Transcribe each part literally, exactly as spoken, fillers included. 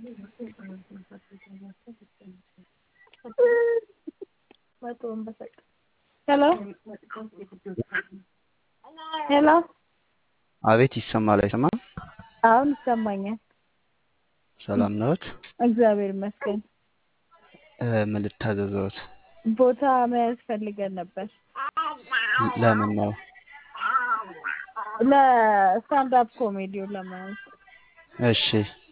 ሄሎ ሄሎ አቤት ይሰማል አይሰማም? አሁን ይሰማኛል። ሰላም ነዎት? እግዚአብሔር ይመስገን። እ ምን ልታዘዝዎት? ቦታ መያዝ ፈልገን ነበር። ለምን ነው? ለስታንድ አፕ ኮሜዲው ለመያዝ እሺ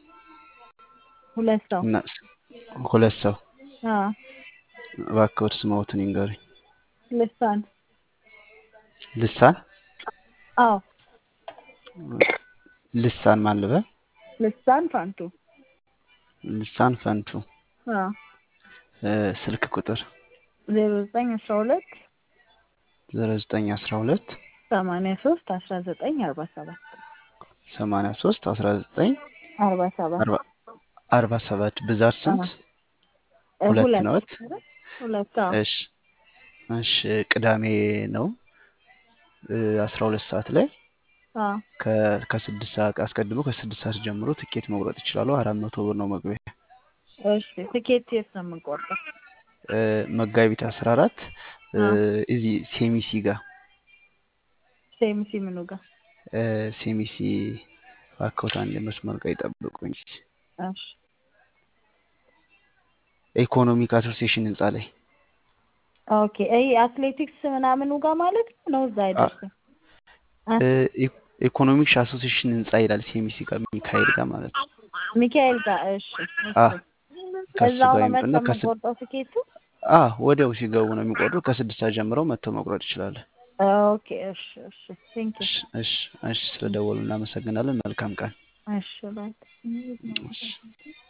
ሁለት ሰው። እና ሁለት ሰው አዎ እባክዎት ስምዎትን ይንገሩኝ? ልሳን። ልሳን አዎ ልሳን ማን ልበል? ልሳን ፋንቱ። ልሳን ፈንቱ። አዎ እ ስልክ ቁጥር ዜሮ ዘጠኝ አስራ ሁለት ዜሮ ዘጠኝ አስራ ሁለት ሰማንያ ሶስት አስራ ዘጠኝ አርባ ሰባት ሰማንያ ሶስት አስራ ዘጠኝ አርባ ሰባት አርባ አርባ ሰባት ብዛት ስንት? እ ሁለት ሁለት ነዎት? ሁለት አዎ እሺ እሺ ቅዳሜ ነው እ አስራ ሁለት ሰዓት ላይ አዎ ከ ከስድስት ሰዓት አስቀድሞ ከስድስት ሰዓት ጀምሮ ትኬት መቁረጥ ይችላሉ። አራት መቶ ብር ነው መግቢያ። እሺ ትኬት የት ነው የምንቆርጠው? እ መጋቢት አስራ አራት እ አዎ እዚህ ሴሚሲ ጋር ሴምሲ ምኑ ጋር? እ ሴሚሲ እባክዎት አንድ መስመር ጋር ይጠብቁኝ። እሺ ኢኮኖሚክ አሶሲዬሽን ህንጻ ላይ ኦኬ። ይሄ አትሌቲክስ ምናምኑ ጋር ማለት ነው? እዛ አ አይደርስም? እ ኢኮ ኢኮኖሚክስ አሶሲዬሽን ህንጻ ይላል ሴሚሲ ጋር ሚካኤል ጋር ማለት ነው። ሚካኤል ጋር እሺ አ እሺ። ከሱ እዛው ጋር ነው ይምጡና መጥተው ከስድ የምንቆርጠው ትኬቱ? አ ወዲያው ሲገቡ ነው የሚቆርጡት። ከስድስት ሰዓት ጀምረው መጥተው መቁረጥ ይችላሉ። ኦኬ እሺ እሺ ቴንክ ዩ እሺ እሺ እሺ ስለደወሉ እናመሰግናለን። መልካም ቀን። እሺ ባይ እሺ